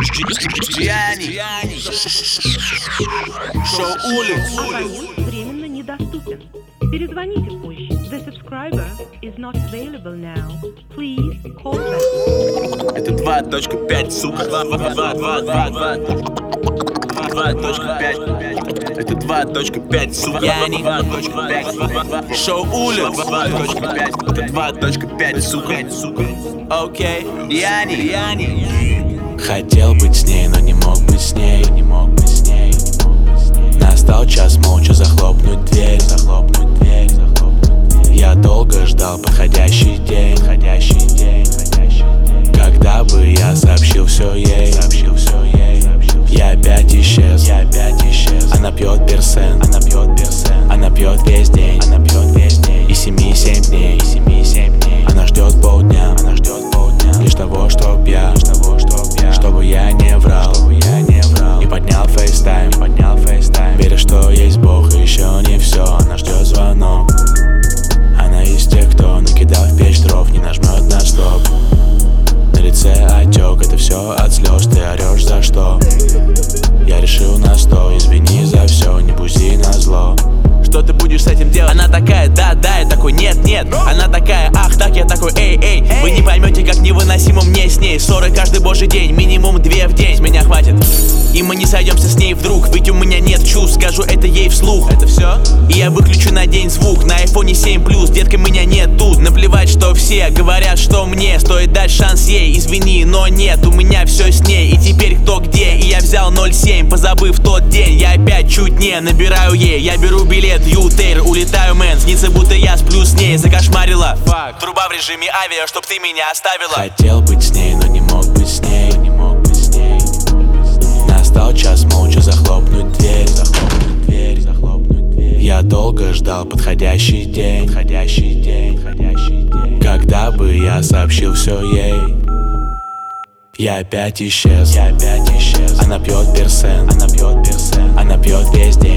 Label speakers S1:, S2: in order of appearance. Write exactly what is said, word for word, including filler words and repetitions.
S1: Шоу улиц.
S2: Абонент временно недоступен. Перезвоните позже. The subscriber is not available now. Please call back.
S1: Это два точка пять, сука. два точка пять. Это два точка пять, сука. два точка пять. Шоу улиц. два точка пять. Это два точка пять, сука. Окей. Яни. Яни.
S3: Хотел быть с ней, но не мог быть с ней, не мог быть с ней. Настал час молча захлопнуть дверь, захлопнуть дверь. Я долго ждал подходящий день, подходящий день, когда бы я сообщил все ей, сообщил все ей. Я опять исчез, я опять исчез. Она пьет персен, она пьет персен. Она пьет весь день, она пьет весь день. И семь-семь дней, и семь-семь дней. Она ждет полдня, она ждет полдня. Лишь того, чтоб я, лишь того, чтоб я, чтобы я не врал, чтобы я не врал. И поднял фейстайм, поднял фейстайм. Веря, что есть Бог, и еще не все. Она ждет звонок. Она из тех, кто накидал в печь дров, не нажмет на стоп. На лице отек, это все от слез. Ты орешь за что? Я решил на сто. Извини за все, не бузи на зло.
S1: Что ты будешь с этим делать? Она такая, да, да, я такой, нет, нет. Она такая, ах, так, я такой, эй, эй. Вы не поймете, как невыносимо мне с ней. Ссоры каждый божий день, минимум две в день. С меня хватит, и мы не сойдемся с ней вдруг. Ведь у меня нет чувств, скажу это ей вслух. Это все? И я выключу на день звук. На айфоне семь плюс, детка, меня нет тут. Наплевать, что все говорят, что мне стоит дать шанс ей. Извини, но нет, у меня все с ней. И теперь кто где, и я взял ноль семь, позабыв тот день. Я опять чуть не набираю ей. Я беру билет, ютейр, улетаю, мэн. Снится, будто я сплю с ней, закошмарила. Фак. Труба в режиме авиа, чтоб ты меня оставила.
S3: Хотел быть с ней, но не мог быть с ней, не мог быть с ней. Настал час молча захлопнуть дверь, захлопнуть дверь, захлопнуть дверь. Я долго ждал подходящий день, подходящий день, подходящий день. Когда бы я сообщил все ей. Я опять исчез, я опять исчез. Она пьет персен, она пьет персен. Она пьет весь день.